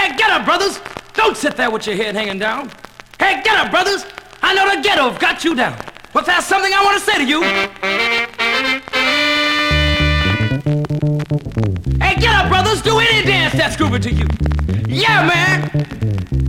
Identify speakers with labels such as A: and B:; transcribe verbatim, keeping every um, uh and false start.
A: Hey, get up, brothers! Don't sit there with your head hanging down. Hey, get up, brothers! I know the ghetto have got you down. But there's something I want to say to you. Hey, get up, brothers! Do any dance that's groovy to you. Yeah, man!